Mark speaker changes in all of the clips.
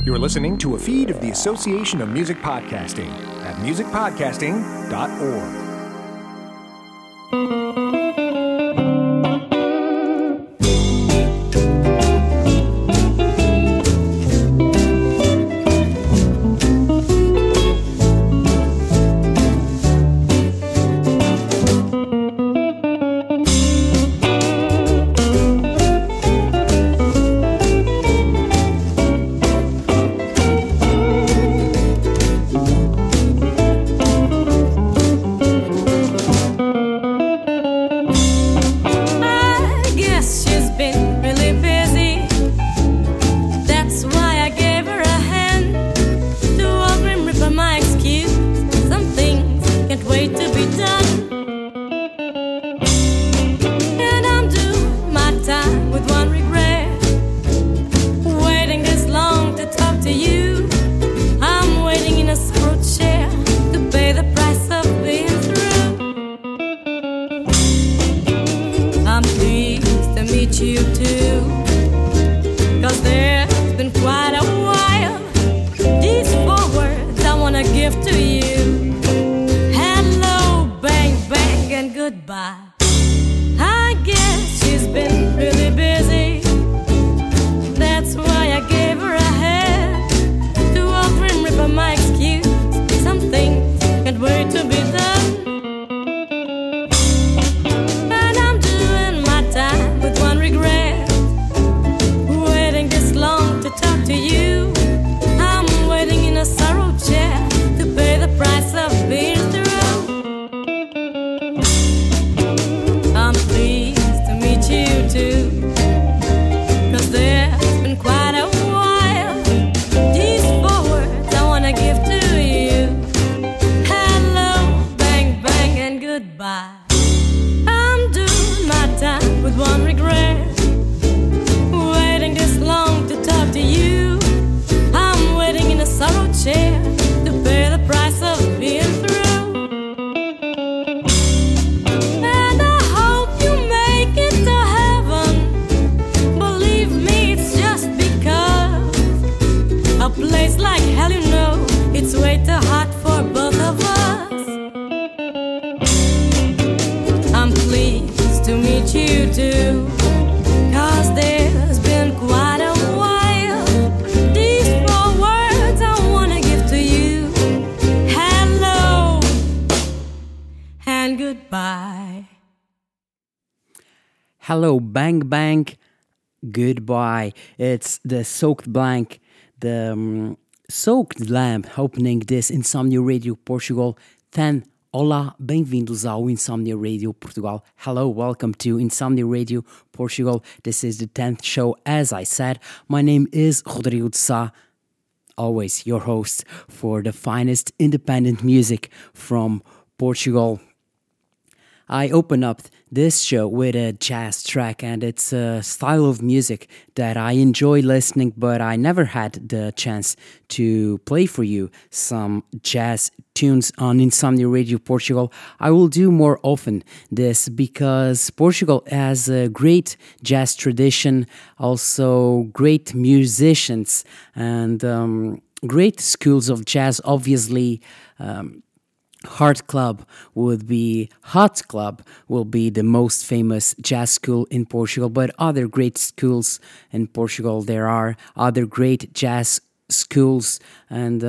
Speaker 1: You're listening to a feed of the Association of Music Podcasting at musicpodcasting.org.
Speaker 2: Hello, Bang Bang, goodbye. It's the Soaked Blank, the Soaked Lamp opening this Insomnia Radio Portugal 10. Olá, bem-vindos ao Insomnia Radio Portugal. Hello, welcome to Insomnia Radio Portugal. This is the 10th show, as I said. My name is Rodrigo de Sá, always your host for the finest independent music from Portugal. I open up this show with a jazz track, and it's a style of music that I enjoy listening, but I never had the chance to play for you some jazz tunes on Insomnia Radio Portugal. I will do more often this because Portugal has a great jazz tradition, also great musicians, and great schools of jazz, obviously. Hot Club will be the most famous jazz school in Portugal, but other great schools in Portugal, there are other great jazz schools, and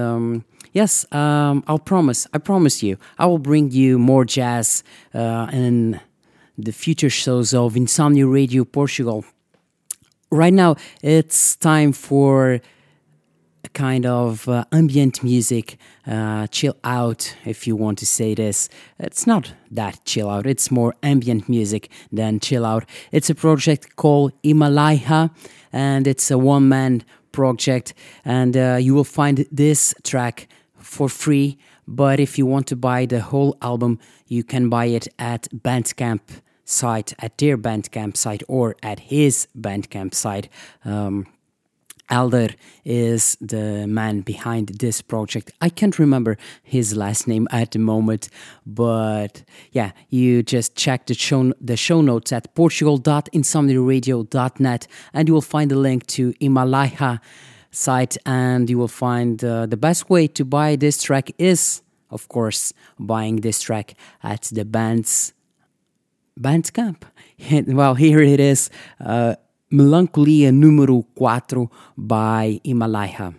Speaker 2: I promise you, I will bring you more jazz in the future shows of Insomnia Radio Portugal. Right now, it's time for a kind of ambient music, chill out, if you want to say this. It's not that chill out, it's more ambient music than chill out. It's a project called Himalaya, and it's a one-man project, and you will find this track for free, but if you want to buy the whole album, you can buy it at Bandcamp site, at their Bandcamp site, or at his Bandcamp site. Alder is the man behind this project. I can't remember his last name at the moment, but yeah, you just check the show notes at portugal.insomniaradio.net, and you will find a link to Himalaya site, and you will find the best way to buy this track is, of course, buying this track at the band's Bandcamp. Well, here it is, Melancolia número 4 by Himalaya.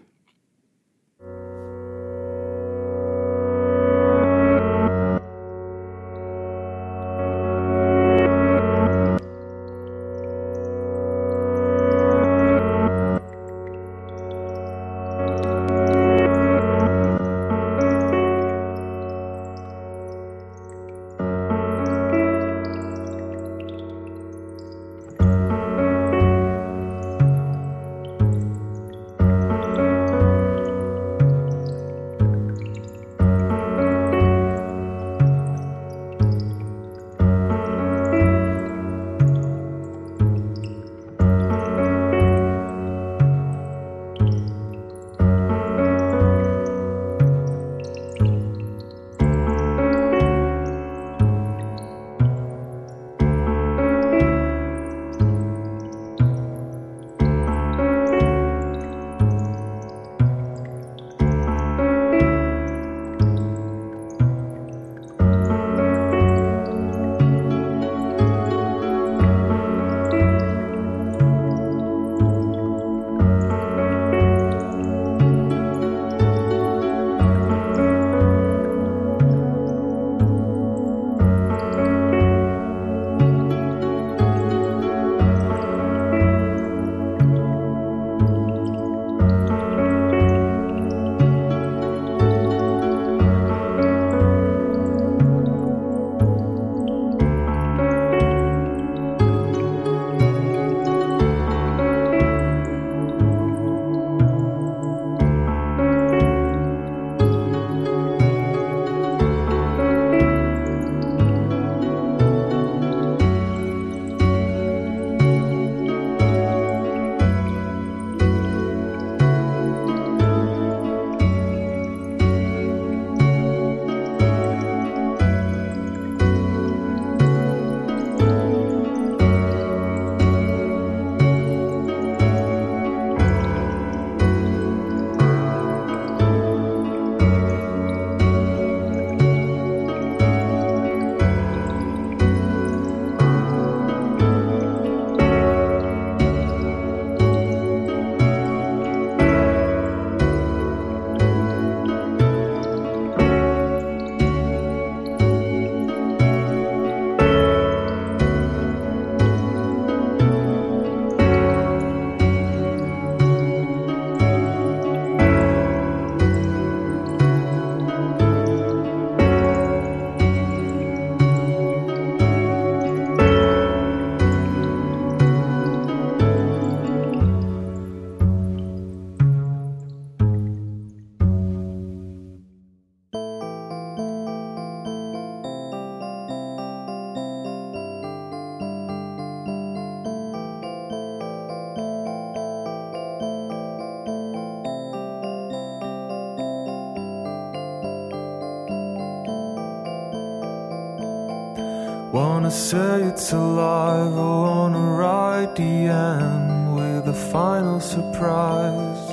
Speaker 3: Wanna say it's alive, I wanna write the end with a final surprise.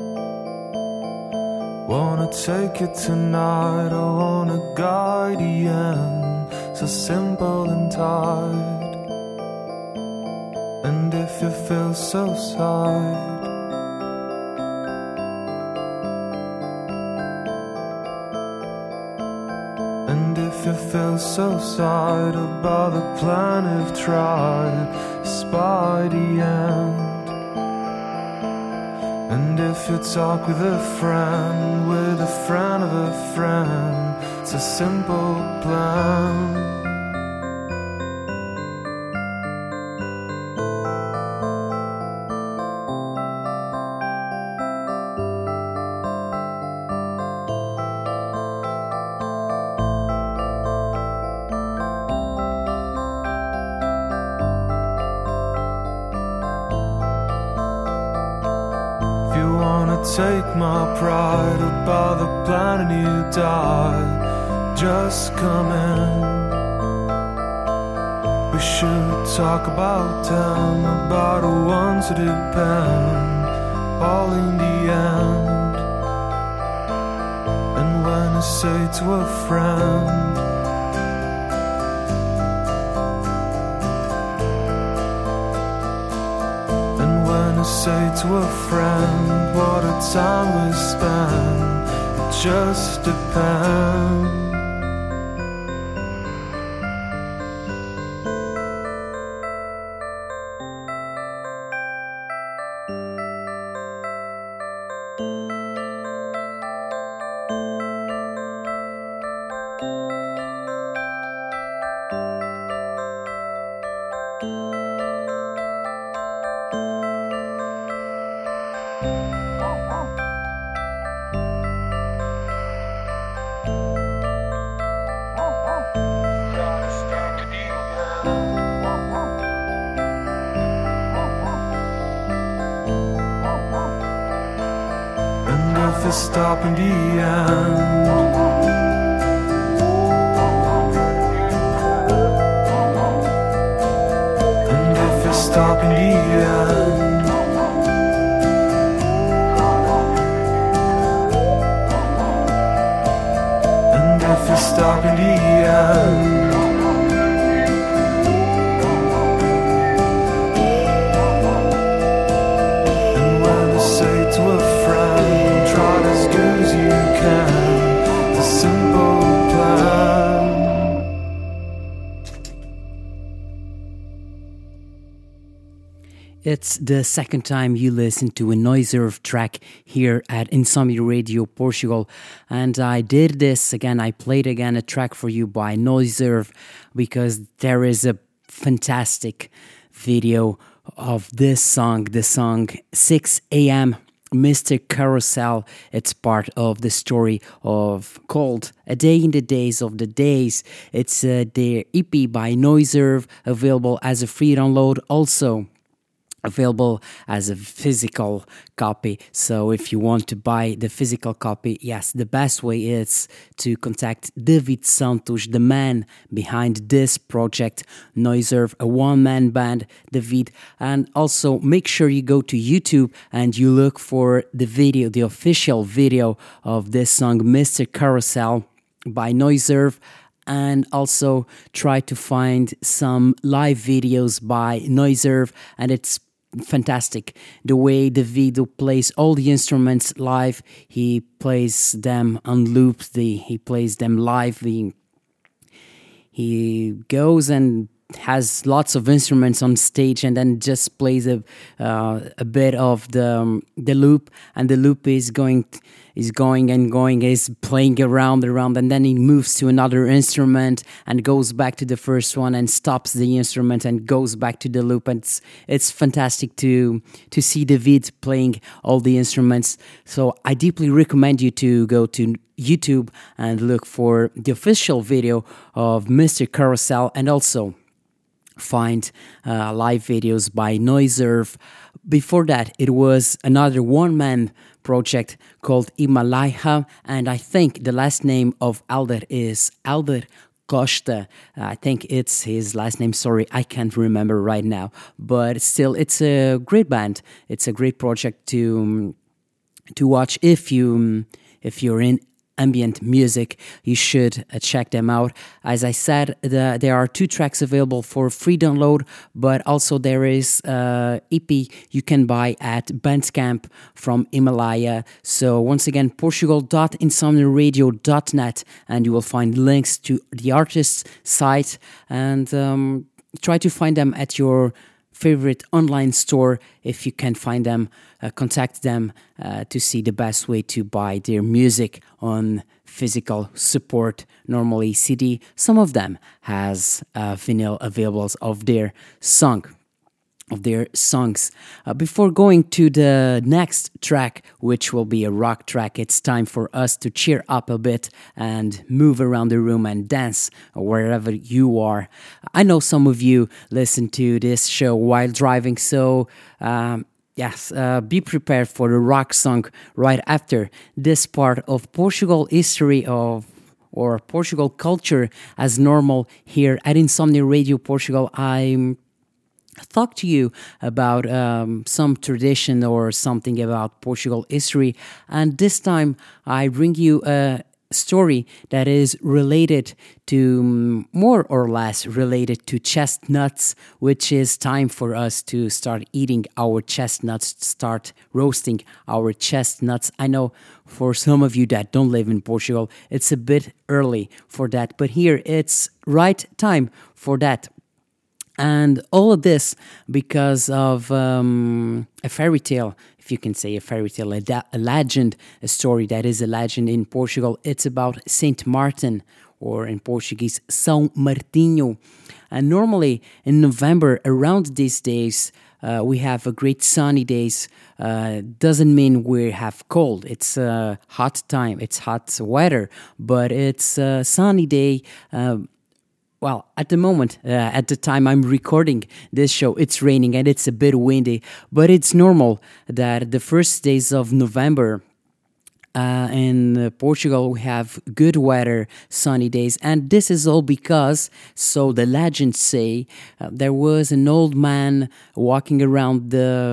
Speaker 3: Wanna take it tonight, I wanna guide the end, so simple and tight. And if you feel so sad, and if you feel so sad about the plan you've tried, spy the end. And if you talk with a friend of a friend, it's a simple plan. Take my pride about the plan and you die. Just come in. We should talk about them, about the ones who depend. All in the say to a friend, and when I say to a friend what a time we spend, it just depends. If it's stop in the end, and if it's stop in the end, and if it's stop in the end, and when I say to a friend, try as good as you can, it's a simple plan.
Speaker 2: It's the second time you listen to a Noiserve track here at Insomnia Radio Portugal, and I did this again. I played again a track for you by Noiserve because there is a fantastic video of this song, the song 6 a.m. Mr. Carousel. It's part of the story of called A Day in the Days of the Days. It's their EP by Noiserve, available as a free download, also available as a physical copy. So if you want to buy the physical copy, yes, the best way is to contact David Santos, the man behind this project, Noiserve, a one-man band, David. And also make sure you go to YouTube and you look for the video, the official video of this song, Mr. Carousel by Noiserve. And also try to find some live videos by Noiserve, and it's fantastic the way the video plays all the instruments live. He plays them on loops, he plays them live. He goes and has lots of instruments on stage and then just plays a bit of the loop, and the loop is going, is playing around, and then he moves to another instrument and goes back to the first one and stops the instrument and goes back to the loop. And it's fantastic to see David playing all the instruments. So I deeply recommend you to go to YouTube and look for the official video of Mr. Carousel, and also find live videos by Noiserve. Before that, it was another one-man project called Himalaya, and I think the last name of Alder is Alder Costa. I think it's his last name. Sorry, I can't remember right now. But still, it's a great band. It's a great project to watch. If you're in ambient music, you should check them out. As I said, there are 2 tracks available for free download, but also there is EP you can buy at Bandcamp from Himalaya. So once again, portugal.insomniaradio.net, and you will find links to the artist's site, and try to find them at your favorite online store. If you can find them, contact them to see the best way to buy their music on physical support, normally CD. Some of them has vinyl available of their songs. Before going to the next track, which will be a rock track, it's time for us to cheer up a bit and move around the room and dance wherever you are. I know some of you listen to this show while driving, so be prepared for the rock song right after this part of Portugal history or Portugal culture as normal here at Insomnia Radio Portugal. I talk to you about some tradition or something about Portugal history, and this time I bring you a story that is related to, more or less related to chestnuts, which is time for us to start eating our chestnuts, start roasting our chestnuts. I know for some of you that don't live in Portugal, it's a bit early for that, but here it's right time for that. And all of this because of a fairy tale, if you can say a fairy tale, a legend, a story that is a legend in Portugal. It's about Saint Martin, or in Portuguese, São Martinho. And normally in November, around these days, we have a great sunny days. Doesn't mean we have cold. It's a hot time. It's hot weather, but it's a sunny day. Well, at the moment, at the time I'm recording this show, it's raining and it's a bit windy, but it's normal that the first days of November in Portugal we have good weather, sunny days, and this is all because, so the legends say, there was an old man walking around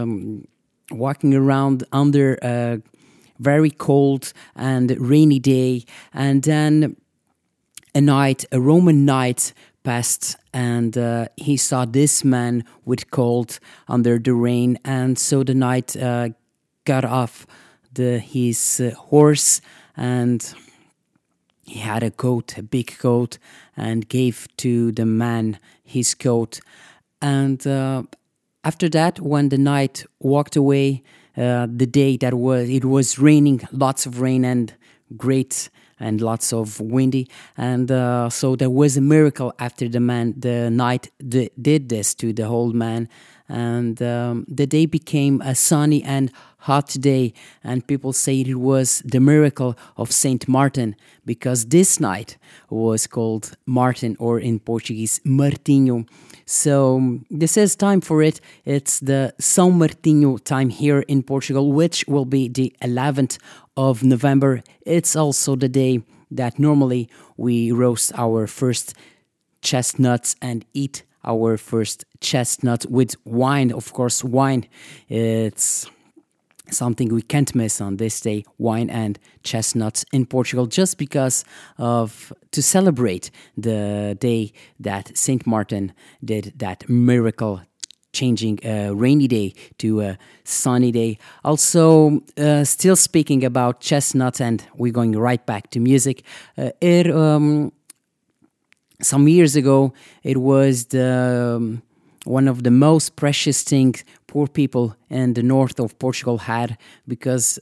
Speaker 2: under a very cold and rainy day, and then a Roman knight passed, and he saw this man with cold under the rain, and so the knight got off his horse, and he had a big coat, and gave to the man his coat. And after that, when the knight walked away, the day that it was raining, lots of rain and great and lots of windy, and so there was a miracle after the knight did this to the old man, and the day became a sunny and hot day, and people say it was the miracle of Saint Martin, because this knight was called Martin, or in Portuguese, Martinho. So this is time for it. It's the São Martinho time here in Portugal, which will be the 11th of November. It's also the day that normally we roast our first chestnuts and eat our first chestnut with wine. Of course, wine, it's something we can't miss on this day, wine and chestnuts in Portugal, just because to celebrate the day that Saint Martin did that miracle, changing a rainy day to a sunny day. Also, still speaking about chestnuts, and we're going right back to music. Some years ago, it was one of the most precious things poor people in the north of Portugal had, because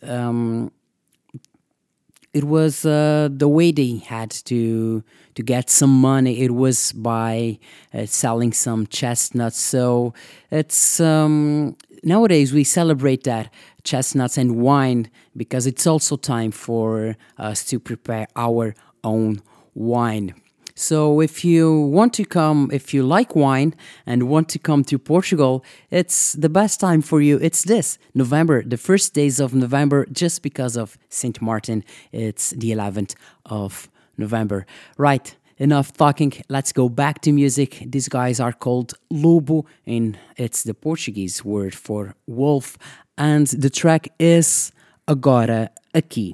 Speaker 2: it was the way they had to get some money. It was by selling some chestnuts. So it's nowadays we celebrate that chestnuts and wine, because it's also time for us to prepare our own wine. So if you like wine and want to come to Portugal, it's the best time for you. It's this November, the first days of November, just because of Saint Martin. It's the 11th of November. Right, enough talking. Let's go back to music. These guys are called Lobo, and it's the Portuguese word for wolf. And the track is Agora Aqui.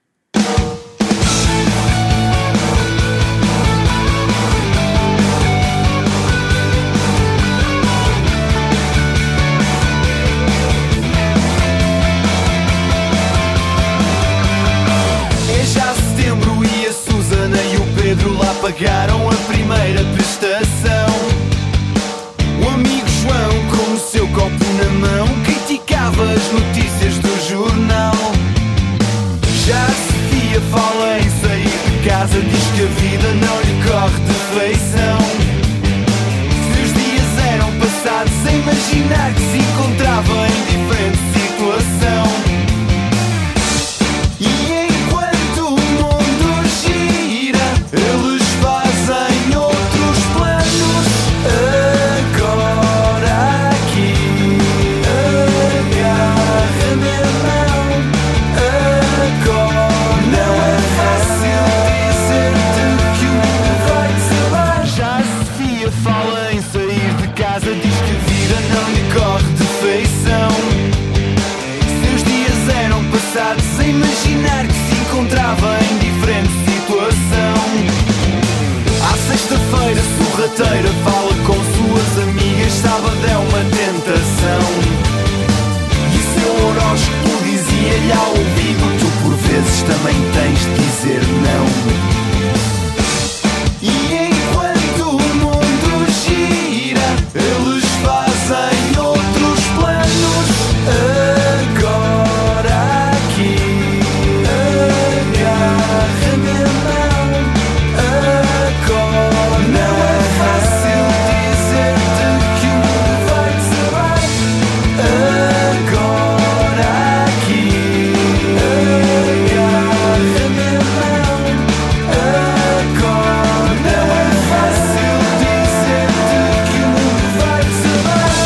Speaker 4: Pagaram a primeira prestação. O amigo João, com o seu copo na mão, criticava as notícias do jornal. Já a Sofia fala em sair de casa, diz que a vida não lhe corre de feição. Se os dias eram passados sem imaginar que se encontrava em diferente situação. E enquanto o mundo gira, eles fazem outros planos. Agora aqui, agarra-me a mão. Agora não é fácil dizer-te que o mundo vai-te acabar. Já a Sofia fala em sair de casa, diz que a vida não lhe corre de feição. Se os dias eram passados sem imaginar que se encontrava em diferentes sorrateira fala com suas amigas, sábado é uma tentação. E o seu horóscopo dizia-lhe ao ouvido: tu por vezes também tens de dizer não. E enquanto o mundo gira, eles fazem outros planos. Agora aqui, agarra-me a mão. Agora não é fácil dizer-te que o mundo vai desabar. Agora aqui, agarra-me a mão. Agora não é fácil dizer-te que o mundo vai desabar.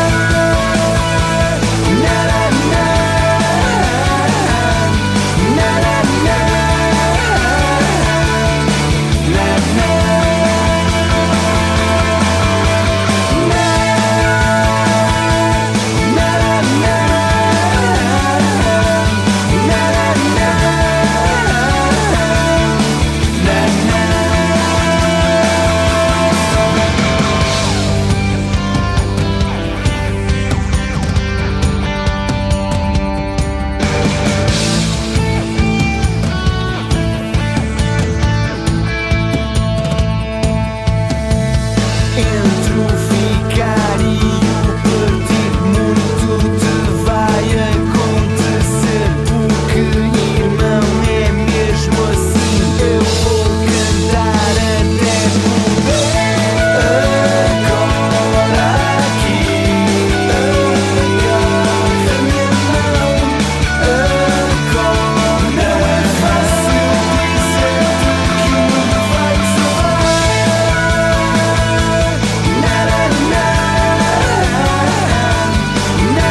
Speaker 4: Na na na, na na na, na na. Entre o ficar e o partir, muito te vai acontecer. Porque, irmão, é mesmo assim. Eu vou cantar até morrer. Agora aqui, agarra-me a mão. Agora não é fácil dizer-te que o mundo vai desabar. Na na na, na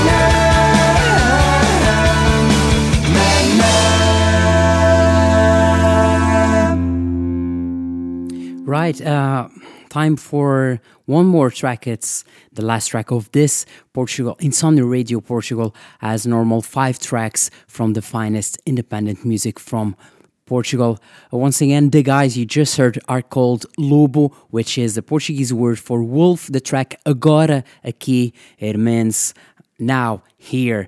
Speaker 4: na na, na na.
Speaker 2: Right, time for one more track. It's the last track of this Portugal Insomnia Radio Portugal, as normal, 5 tracks from the finest independent music from Portugal. Once again, the guys you just heard are called Lobo, which is the Portuguese word for wolf. The track Agora Aqui, it means now, here.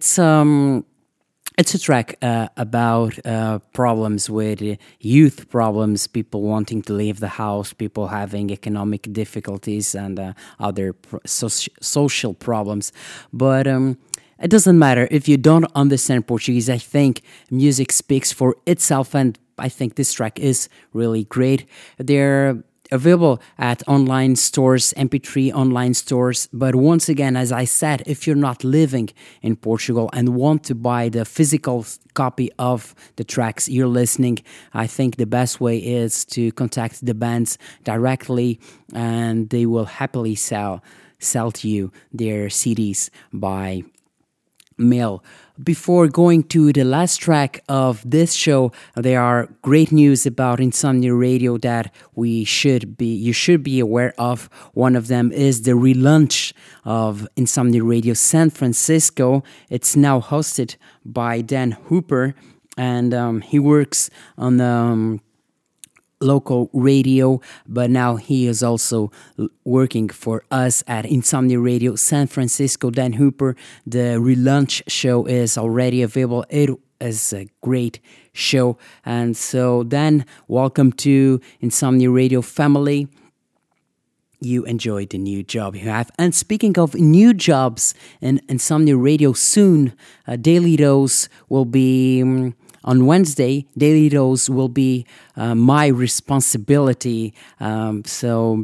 Speaker 2: It's a track about problems with youth problems, people wanting to leave the house, people having economic difficulties and other social problems. But it doesn't matter if you don't understand Portuguese. I think music speaks for itself, and I think this track is really great. They're available at online stores, MP3 online stores. But once again, as I said, if you're not living in Portugal and want to buy the physical copy of the tracks you're listening, I think the best way is to contact the bands directly, and they will happily sell to you their CDs by mail. Before going to the last track of this show, there are great news about Insomnia Radio that you should be aware of. One of them is the relaunch of Insomnia Radio San Francisco. It's now hosted by Dan Hooper, and he works on local radio, but now he is also working for us at Insomnia Radio San Francisco. Dan Hooper, the relaunch show is already available. It is a great show. And so Dan, welcome to Insomnia Radio family. You enjoyed the new job you have. And speaking of new jobs in Insomnia Radio soon, Daily Dose will be... on Wednesday, Daily Dose will be my responsibility. We're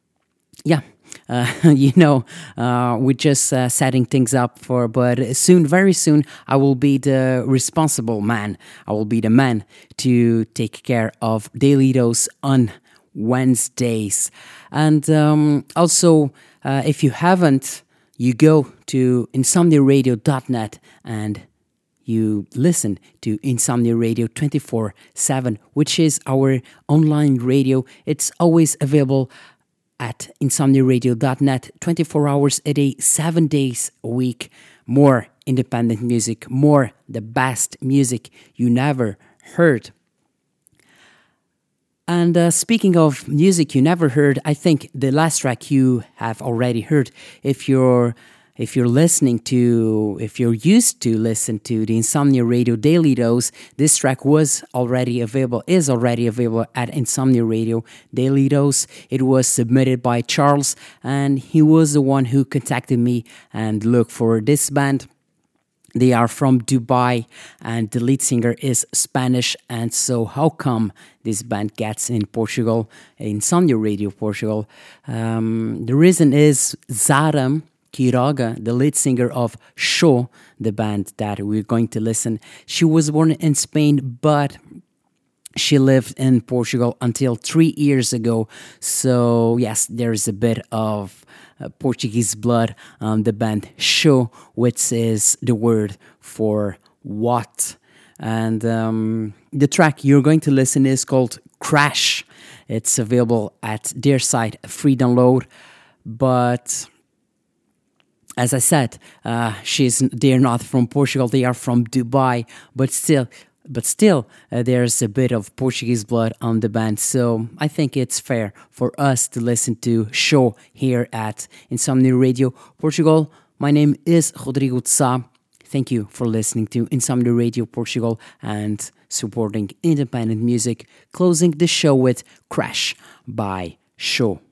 Speaker 2: just setting things up but soon, very soon, I will be the responsible man. I will be the man to take care of Daily Dose on Wednesdays. And also, if you haven't, you go to insomniaradio.net and you listen to Insomnia Radio 24/7, which is our online radio. It's always available at insomniaradio.net 24 hours a day, 7 days a week. More independent music, more the best music you never heard. And speaking of music you never heard, I think the last track you have already heard. If you're used to listen to the Insomnia Radio Daily Dose, this track is already available at Insomnia Radio Daily Dose. It was submitted by Charles, and he was the one who contacted me and looked for this band. They are from Dubai, and the lead singer is Spanish. And so how come this band gets in Portugal, Insomnia Radio Portugal? The reason is Zara Quiroga, the lead singer of Show, the band that we're going to listen. She was born in Spain, but she lived in Portugal until 3 years ago. So yes, there's a bit of Portuguese blood on the band Show, which is the word for what. And the track you're going to listen is called Crash. It's available at their site, free download. But as I said, they're not from Portugal, they are from Dubai, but still, there's a bit of Portuguese blood on the band, so I think it's fair for us to listen to Show here at Insomnia Radio Portugal. My name is Rodrigo de Sá. Thank you for listening to Insomnia Radio Portugal and supporting independent music. Closing the show with Crash by Show.